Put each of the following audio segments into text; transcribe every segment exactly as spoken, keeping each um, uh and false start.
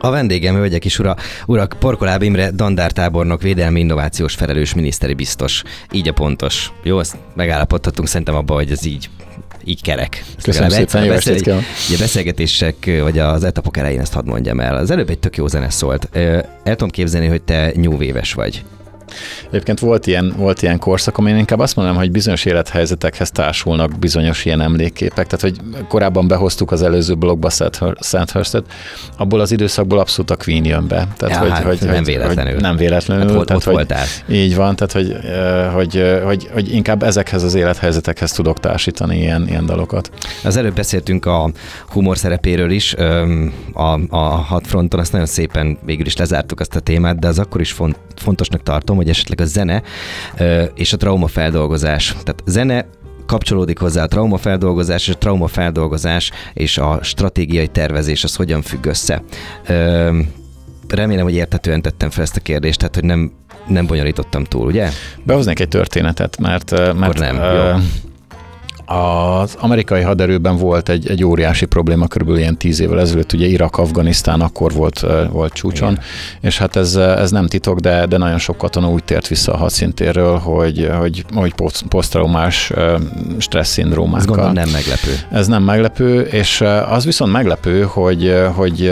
A vendégem, hölgyek és ura, urak, Porkoláb Imre, dandártábornok, védelmi innovációs felelős miniszteri biztos. Így a pontos. Jó, azt megállapodhatunk szerintem abban, hogy ez így, így kerek. Köszönöm szépen, jó estét kívánok. A beszélgetések, vagy az etapok elején ezt hadd mondjam el. Az előbb egy tök jó zene szólt. El tudom képzelni, hogy te nyúvéves vagy. Egyébként volt ilyen, volt ilyen korszak, amin inkább azt mondanám, hogy bizonyos élethelyzetekhez társulnak bizonyos ilyen emlékképek. Tehát, hogy korábban behoztuk az előző blogba Sandhurst-et, abból az időszakból abszolút a Queen jön be. Tehát, ja, hogy, hát hogy, nem hogy, véletlenül. Hogy nem véletlenül. Hát volt, tehát, ott voltál. Így van, tehát, hogy, hogy, hogy, hogy inkább ezekhez az élethelyzetekhez tudok társítani ilyen, ilyen dalokat. Az előbb beszéltünk a humor szerepéről is, a, a hat fronton, azt nagyon szépen végül is lezártuk azt a témát, de az akkor is font, fontosnak tartom, hogy esetleg a zene és a traumafeldolgozás. Tehát zene kapcsolódik hozzá a traumafeldolgozás, és a traumafeldolgozás és a stratégiai tervezés, az hogyan függ össze. Remélem, hogy érthetően tettem fel ezt a kérdést, tehát hogy nem, nem bonyolítottam túl, ugye? Behoznék egy történetet, mert... mert nem, uh, az amerikai haderőben volt egy, egy óriási probléma körülbelül ilyen tíz évvel ezelőtt, ugye Irak, Afganisztán akkor volt, volt csúcson, igen. És hát ez, ez nem titok, de, de nagyon sok katona úgy tért vissza a hadszintérről, hogy, hogy, hogy posztraumás stressz szindrómákkal. Ez gondolom nem meglepő. Ez nem meglepő, és az viszont meglepő, hogy, hogy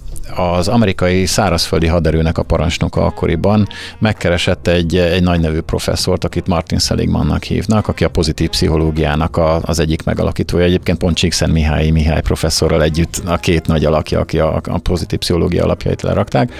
az amerikai szárazföldi haderőnek a parancsnoka akkoriban megkeresett egy, egy nagy nevű professzort, akit Martin Seligmannak hívnak, aki a pozitív pszichológiának a, az egyik megalakítója. Egyébként pont Csíkszentmihályi Mihály professzorral együtt a két nagy alakja, aki a, a pozitív pszichológia alapjait lerakták.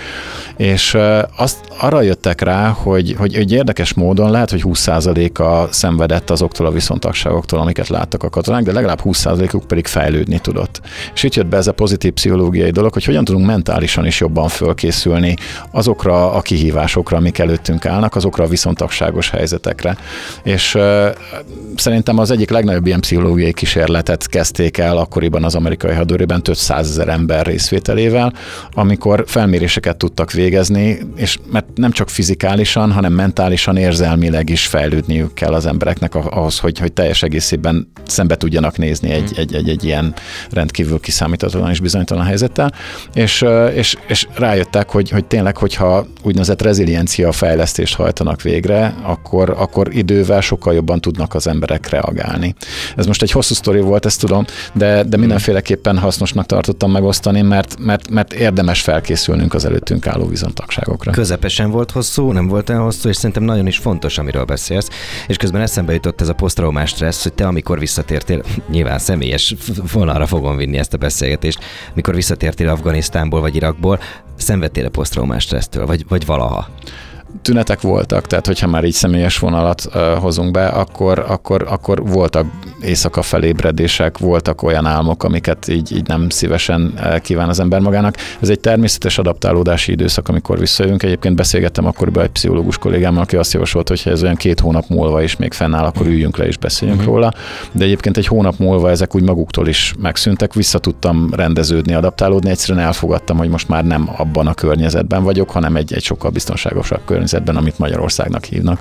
És azt, arra jöttek rá, hogy, hogy egy érdekes módon lehet, hogy húsz százaléka szenvedett azoktól a viszontagságoktól, amiket láttak a katonák, de legalább húsz százalékuk pedig fejlődni tudott. És itt jött be ez a pozitív pszichológiai dolog, hogy hogyan tudunk mentálisan is jobban fölkészülni azokra a kihívásokra, amik előttünk állnak, azokra a viszontagságos helyzetekre. És uh, szerintem az egyik legnagyobb ilyen pszichológiai kísérletet kezdték el akkoriban az amerikai hadőrében több százezer ember részvételével, amikor felméréseket tudtak végezni, és mert nem csak fizikálisan, hanem mentálisan, érzelmileg is fejlődniük kell az embereknek ahhoz, hogy, hogy teljes egészében szembe tudjanak nézni egy, egy, egy, egy ilyen rendkívül kiszámíthatatlan és bizonytalan helyzettel. És És, és rájöttek, hogy, hogy tényleg, hogyha úgynevezett reziliencia fejlesztést hajtanak végre, akkor, akkor idővel sokkal jobban tudnak az emberek reagálni. Ez most egy hosszú sztori volt, ezt tudom, de, de mindenféleképpen hasznosnak tartottam megosztani, mert, mert, mert érdemes felkészülnünk az előttünk álló viszontagságokra. Közepesen volt hosszú, nem volt olyan hosszú, és szerintem nagyon is fontos, amiről beszélsz. És közben eszembe jutott ez a posztraumás stressz, hogy te amikor visszatértél, nyilván személyes vonalra fogom vinni ezt a beszélgetést, mikor visszatértél Afganisztánból vagy Irakból, szenvedtél a posztraumás stressztől, vagy, vagy valaha? Tünetek voltak, tehát hogyha már így személyes vonalat uh, hozunk be, akkor, akkor, akkor voltak éjszaka felébredések, voltak olyan álmok, amiket így, így nem szívesen uh, kíván az ember magának. Ez egy természetes adaptálódási időszak, amikor visszajövünk. Egyébként beszélgettem akkoriban egy pszichológus kollégámmal, aki azt javasolt, hogy ha ez olyan két hónap múlva is még fennáll, akkor üljünk le és beszéljünk uh-huh. róla. De egyébként egy hónap múlva ezek úgy maguktól is megszűntek, vissza tudtam rendeződni, adaptálódni, egyszerűen elfogadtam, hogy most már nem abban a környezetben vagyok, hanem egy, egy sokkal biztonságosabb környezetben, amit Magyarországnak hívnak.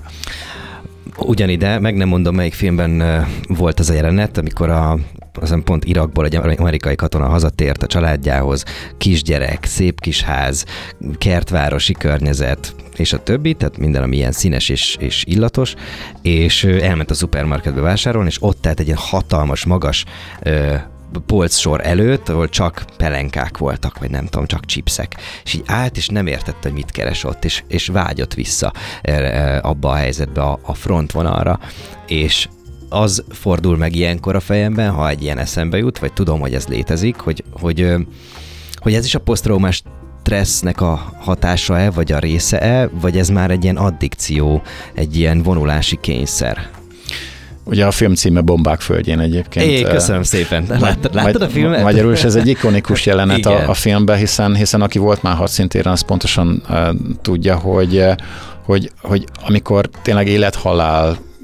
Ugyanide, meg nem mondom, melyik filmben volt az a jelenet, amikor a, azon pont Irakból egy amerikai katona hazatért a családjához, kisgyerek, szép kis ház, kertvárosi környezet, és a többi, tehát minden, ami ilyen színes és, és illatos, és elment a szupermarketbe vásárolni, és ott tehát egy ilyen hatalmas, magas polcsor előtt, ahol csak pelenkák voltak, vagy nem tudom, csak chipsek. És így állt, és nem értette, hogy mit keres ott, és, és vágyott vissza abba a helyzetbe, a, a frontvonalra, és az fordul meg ilyenkor a fejemben, ha egy ilyen eszembe jut, vagy tudom, hogy ez létezik, hogy, hogy, hogy ez is a posztraumás stressznek a hatása-e, vagy a része-e, vagy ez már egy ilyen addikció, egy ilyen vonulási kényszer? Ugye a film címe Bombák földjén egyébként. É, köszönöm szépen. Láttad, láttad a filmet? Magyarul is ez egy ikonikus jelenet a, a filmben, hiszen, hiszen aki volt már hadszintéren, az pontosan uh, tudja, hogy, hogy, hogy amikor tényleg élethalál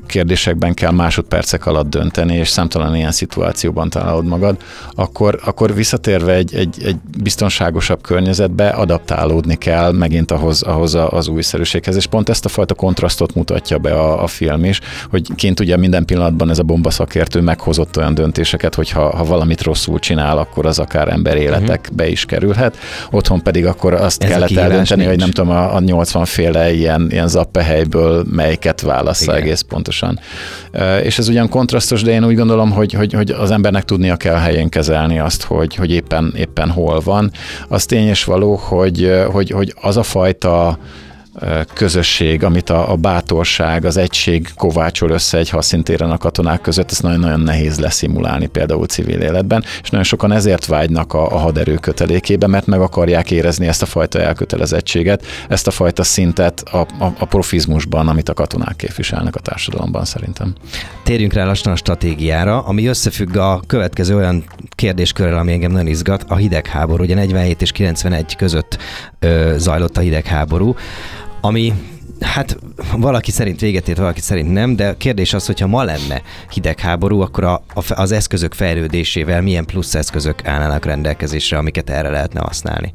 kérdésekben kell másodpercek alatt dönteni, és számtalan ilyen szituációban találod magad, akkor, akkor visszatérve egy, egy, egy biztonságosabb környezetbe adaptálódni kell megint ahhoz, ahhoz az újszerűséghez, és pont ezt a fajta kontrasztot mutatja be a, a film is, hogy kint ugye minden pillanatban ez a bombaszakértő meghozott olyan döntéseket, hogy ha, ha valamit rosszul csinál, akkor az akár emberéletekbe uh-huh. is kerülhet. Otthon pedig akkor azt ez kellett eldönteni, nincs. Hogy nem tudom, a, a nyolcvan féle ilyen, ilyen zappehelyből melyiket válassza egész pontosan. És ez ugyan kontrasztos, de én úgy gondolom, hogy, hogy, hogy az embernek tudnia kell helyén kezelni azt, hogy, hogy éppen, éppen hol van. Az tény és való, hogy, hogy, hogy az a fajta közösség, amit a, a bátorság, az egység kovácsol össze egy hadszíntéren a katonák között, ezt nagyon-nagyon nehéz leszimulálni például civil életben, és nagyon sokan ezért vágynak a, a haderő kötelékébe, mert meg akarják érezni ezt a fajta elkötelezettséget, ezt a fajta szintet a, a, a profizmusban, amit a katonák képviselnek a társadalomban szerintem. Térjünk rá lassan a stratégiára, ami összefügg a következő olyan kérdéskörrel, ami engem nagyon izgat, a hidegháború. Ugye negyvenhét és kilencvenegy között ö, zajlott a hidegháború, ami hát valaki szerint véget ért, valaki szerint nem, de a kérdés az, hogyha ma lenne hidegháború, akkor a, a, az eszközök fejlődésével milyen plusz eszközök állnának rendelkezésre, amiket erre lehetne használni?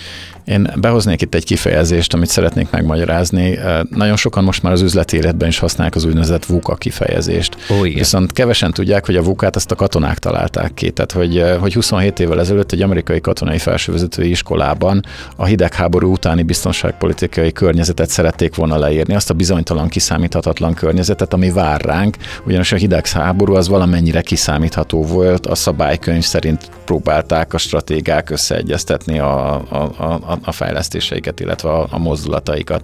Én behoznék itt egy kifejezést, amit szeretnék megmagyarázni. Nagyon sokan most már az üzleti életben is használják az úgynevezett VUCA kifejezést. Ó, igen. Viszont kevesen tudják, hogy a VUCA-t azt a katonák találták ki. Tehát, hogy, hogy huszonhét évvel ezelőtt egy amerikai katonai felsővezetői iskolában a hidegháború utáni biztonságpolitikai környezetet szerették volna leírni, azt a bizonytalan, kiszámíthatatlan környezetet, ami vár ránk, ugyanis a hidegháború az valamennyire kiszámítható volt, a szabálykönyv szerint próbálták a stratégák összeegyeztetni a, a, a a fejlesztéseiket, illetve a, a mozdulataikat.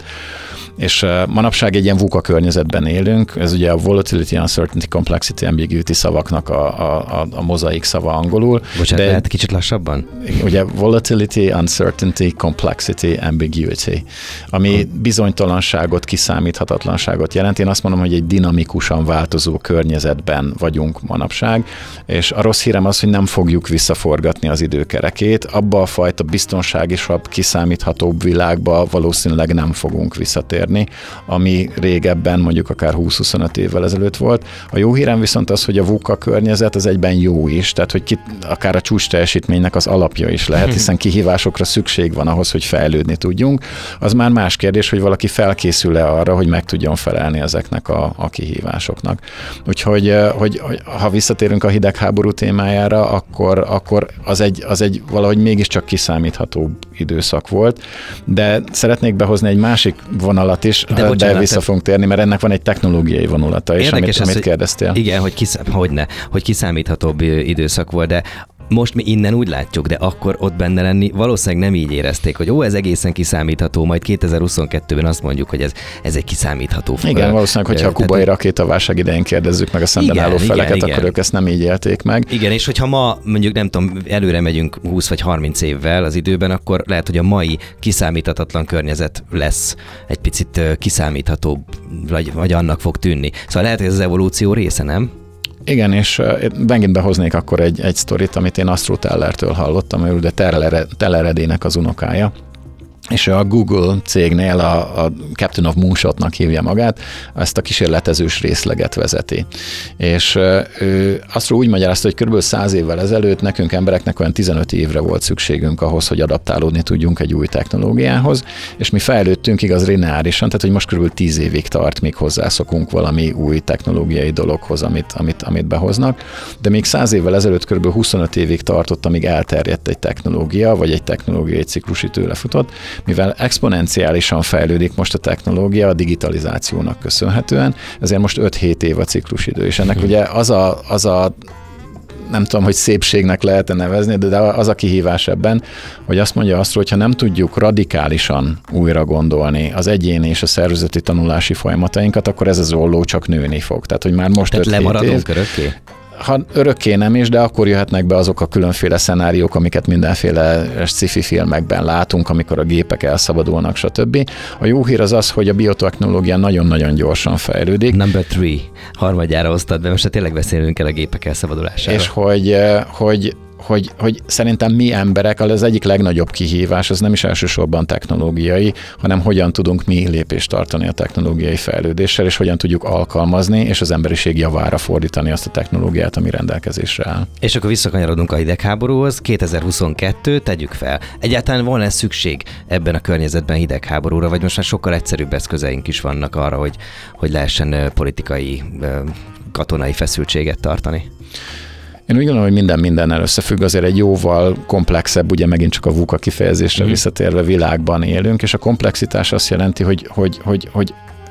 És uh, manapság egy ilyen VUCA környezetben élünk, ez ugye a Volatility, Uncertainty, Complexity, Ambiguity szavaknak a, a, a mozaik szava angolul. Bocsánat, de lehet kicsit lassabban? Ugye Volatility, Uncertainty, Complexity, Ambiguity, ami hmm. bizonytalanságot, kiszámíthatatlanságot jelent. Én azt mondom, hogy egy dinamikusan változó környezetben vagyunk manapság, és a rossz hírem az, hogy nem fogjuk visszaforgatni az időkerekét. Abba a fajta biztonságisabb, kiszámíthatóbb világba valószínűleg nem fogunk visszatérni, ami régebben, mondjuk akár húsz-huszonöt évvel ezelőtt volt. A jó hírem viszont az, hogy a VUCA környezet az egyben jó is, tehát hogy ki, akár a csúcs teljesítménynek az alapja is lehet, hiszen kihívásokra szükség van ahhoz, hogy fejlődni tudjunk. Az már más kérdés, hogy valaki felkészül-e arra, hogy meg tudjon felelni ezeknek a, a kihívásoknak. Úgyhogy hogy, hogy, ha visszatérünk a hidegháború témájára, akkor, akkor az, egy, az egy valahogy mégiscsak kiszámíthatóbb időszak volt, de szeretnék behozni egy másik vonalat is, de, bocsánat, de vissza fogunk térni, mert ennek van egy technológiai vonulata is, amit, amit kérdeztél. Igen, hogy, kiszám, hogyne, hogy kiszámíthatóbb időszak volt, de most mi innen úgy látjuk, de akkor ott benne lenni valószínűleg nem így érezték, hogy ó, ez egészen kiszámítható, majd kétezer-huszonkettőben azt mondjuk, hogy ez, ez egy kiszámítható. Igen, valószínűleg, hogyha a kubai rakétaválság idején kérdezzük meg a szemben álló feleket, igen, akkor ők ezt nem így élték meg. Igen, és hogyha ma mondjuk nem tudom, előre megyünk húsz vagy harminc évvel az időben, akkor lehet, hogy a mai kiszámíthatatlan környezet lesz egy picit kiszámíthatóbb, vagy, vagy annak fog tűnni. Szóval lehet, hogy ez az evolúció része, nem? Igen, és megint behoznék akkor egy, egy sztorit, amit én Astro Tellertől hallottam, ő ugye Teller az unokája, és a Google cégnél a, a Captain of Moonshotnak hívja magát, ezt a kísérletezős részleget vezeti. És ő azt úgy magyarázta, hogy kb. száz évvel ezelőtt nekünk embereknek olyan tizenöt évre volt szükségünk ahhoz, hogy adaptálódni tudjunk egy új technológiához, és mi fejlődtünk igaz lineárisan, tehát hogy most kb. tíz évig tart, míg hozzászokunk valami új technológiai dologhoz, amit, amit, amit behoznak, de még száz évvel ezelőtt kb. huszonöt évig tartott, amíg elterjedt egy technológia, vagy egy technológiai ciklusítő lefutott. Mivel exponenciálisan fejlődik most a technológia a digitalizációnak köszönhetően, ezért most öt-hét év a ciklusidő, és ennek ugye az a, az a nem tudom, hogy szépségnek lehet-e nevezni, de az a kihívás ebben, hogy azt mondja azt, hogy ha nem tudjuk radikálisan újra gondolni az egyéni és a szervezeti tanulási folyamatainkat, akkor ez az olló csak nőni fog. Tehát, hogy már most Tehát lemaradunk év, örökké? Ha örökké nem is, de akkor jöhetnek be azok a különféle szenáriók, amiket mindenféle sci-fi filmekben látunk, amikor a gépek elszabadulnak, stb. A jó hír az az, hogy a biotechnológia nagyon-nagyon gyorsan fejlődik. Number three. Harmadjára hoztad be, most tényleg beszélünk el a gépek elszabadulásáról. És hogy, hogy hogy, hogy szerintem mi emberek, az egyik legnagyobb kihívás, az nem is elsősorban technológiai, hanem hogyan tudunk mi lépést tartani a technológiai fejlődéssel, és hogyan tudjuk alkalmazni, és az emberiség javára fordítani azt a technológiát, ami rendelkezésre áll. És akkor visszakanyarodunk a hidegháborúhoz. kétezer-huszonkettő, tegyük fel. Egyáltalán van-e szükség ebben a környezetben hidegháborúra, vagy most már sokkal egyszerűbb eszközeink is vannak arra, hogy, hogy lehessen politikai, katonai feszültséget tartani? Én úgy gondolom, hogy minden mindennel összefügg, azért egy jóval komplexebb, ugye megint csak a VUCA kifejezésre mm. visszatérve világban élünk, és a komplexitás azt jelenti, hogy, hogy, hogy, hogy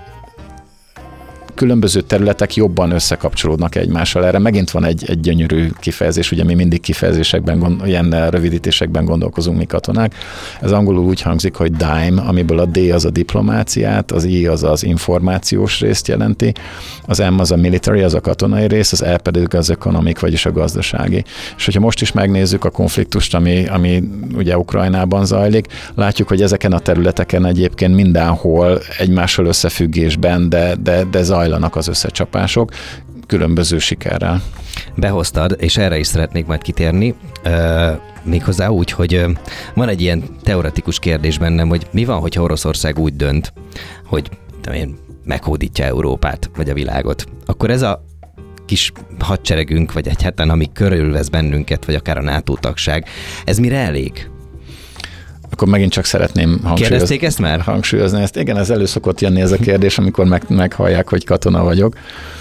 különböző területek jobban összekapcsolódnak egymással. Erre megint van egy, egy gyönyörű kifejezés, ugye mi mindig kifejezésekben, ilyen rövidítésekben gondolkozunk mi katonák. Ez angolul úgy hangzik, hogy dime, amiből a D az a diplomáciát, az I az az információs részt jelenti, az M az a military, az a katonai rész, az E pedig az economic, vagyis a gazdasági. És hogyha most is megnézzük a konfliktust, ami, ami ugye Ukrajnában zajlik, látjuk, hogy ezeken a területeken egyébként mindenhol egymással összefüggésben, de, de, de zajlanak az összecsapások, különböző sikerrel. Behoztad, és erre is szeretnék majd kitérni, uh, méghozzá úgy, hogy uh, van egy ilyen teoretikus kérdés bennem, hogy mi van, hogyha Oroszország úgy dönt, hogy én, meghódítja Európát, vagy a világot. Akkor ez a kis hadseregünk, vagy egyáltalán, ami körülvesz bennünket, vagy akár a NATO tagság, ez mire elég? Akkor megint csak szeretném hangsúlyozni. ezt már? hangsúlyozni ezt. Igen, ez elő szokott jönni ez a kérdés, amikor meg, meghallják, hogy katona vagyok.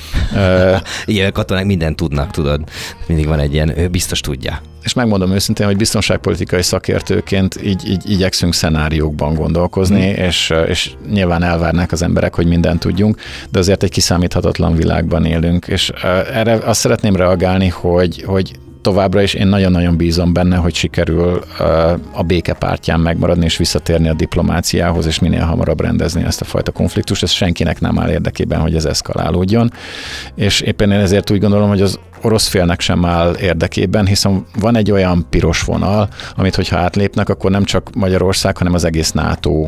Igen, katonák mindent tudnak, tudod. Mindig van egy ilyen, ő biztos tudja. És megmondom őszintén, hogy biztonságpolitikai szakértőként így, így igyekszünk szenáriókban gondolkozni, hmm. és, és nyilván elvárnák az emberek, hogy mindent tudjunk, de azért egy kiszámíthatatlan világban élünk. És erre azt szeretném reagálni, hogy, hogy továbbra is én nagyon-nagyon bízom benne, hogy sikerül a béke pártján megmaradni és visszatérni a diplomáciához, és minél hamarabb rendezni ezt a fajta konfliktust. Ez senkinek nem áll érdekében, hogy ez eszkalálódjon. És éppen én ezért úgy gondolom, hogy az orosz félnek sem áll érdekében, hiszen van egy olyan piros vonal, amit hogyha átlépnek, akkor nem csak Magyarország, hanem az egész NATO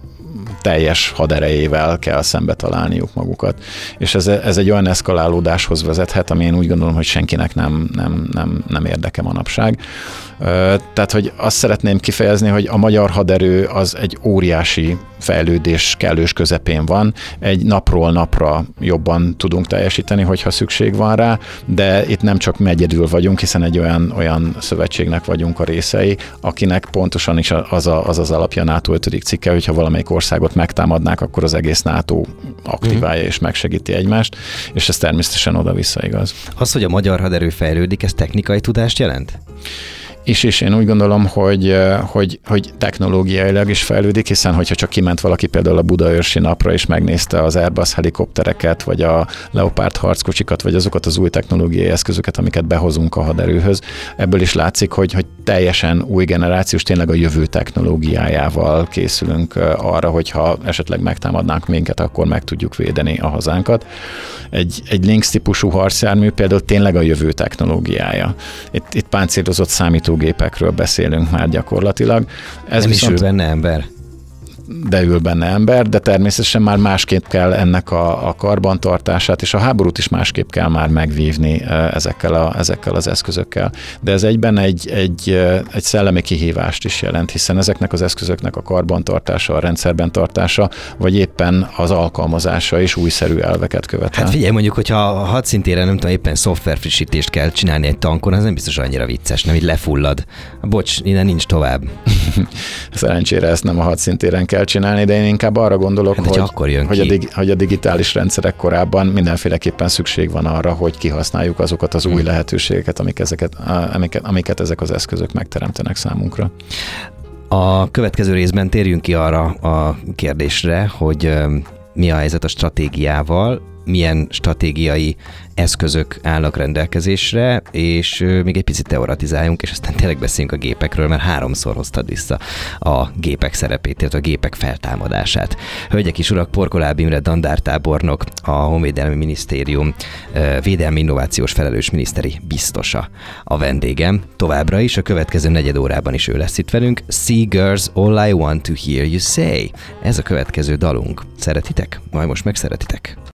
teljes haderejével kell szembe találniuk magukat. És ez, ez egy olyan eszkalálódáshoz vezethet, ami én úgy gondolom, hogy senkinek nem, nem, nem, nem érdeke manapság. Tehát, hogy azt szeretném kifejezni, hogy a magyar haderő az egy óriási fejlődés kellős közepén van. Egy napról napra jobban tudunk teljesíteni, hogyha szükség van rá, de itt nem csak mi egyedül vagyunk, hiszen egy olyan, olyan szövetségnek vagyunk a részei, akinek pontosan is az a, az, az alapja a NATO ötödik cikke, hogyha valamelyik országot megtámadnák, akkor az egész NATO aktiválja és megsegíti egymást, és ez természetesen oda-vissza igaz. Az, hogy a magyar haderő fejlődik, ez technikai tudást jelent? És, és én úgy gondolom, hogy, hogy, hogy technológiailag is fejlődik, hiszen hogyha csak kiment valaki például a Budaörsi napra és megnézte az Airbus helikoptereket, vagy a Leopard harckocsikat, vagy azokat az új technológiai eszközöket, amiket behozunk a haderőhöz, ebből is látszik, hogy, hogy teljesen új generációs, tényleg a jövő technológiájával készülünk arra, hogyha esetleg megtámadnánk minket, akkor meg tudjuk védeni a hazánkat. Egy, egy Lynx típusú harcjármű például tényleg a jövő technológiája. Itt, itt páncélozott számítógépekről beszélünk már gyakorlatilag. Ez nem viszont... is ül benne ember? De ül benne ember, de természetesen már másképp kell ennek a, a karbantartását, és a háborút is másképp kell már megvívni ezekkel, a, ezekkel az eszközökkel. De ez egyben egy, egy, egy szellemi kihívást is jelent, hiszen ezeknek az eszközöknek a karbantartása, a rendszerben tartása, vagy éppen az alkalmazása is újszerű elveket követel. Hát figyelj, mondjuk, hogyha a hadszintéren nem tudom, éppen szoftverfrissítést kell csinálni egy tankon, az nem biztos annyira vicces, nem így lefullad. Bocs, innen nincs tovább. Szerencsére ezt nem a hadszintéren kell csinálni, de én inkább arra gondolok, hát, hogy, hogy, a dig, hogy a digitális rendszerek korában mindenféleképpen szükség van arra, hogy kihasználjuk azokat az új lehetőségeket, amik ezeket, amiket, amiket ezek az eszközök megteremtenek számunkra. A következő részben térjünk ki arra a kérdésre, hogy mi a helyzet a stratégiával, milyen stratégiai eszközök állnak rendelkezésre, és még egy picit teoretizáljunk, és aztán tényleg beszéljünk a gépekről, mert háromszor hoztad vissza a gépek szerepét, illetve a gépek feltámadását. Hölgyek és urak, Porkoláb Imre dandártábornok, a Honvédelmi Minisztérium védelmi innovációs felelős miniszteri biztosa a vendégem. Továbbra is a következő negyed órában is ő lesz itt velünk. See girls, all I want to hear you say. Ez a következő dalunk. Szeretitek? Majd most megszeretitek.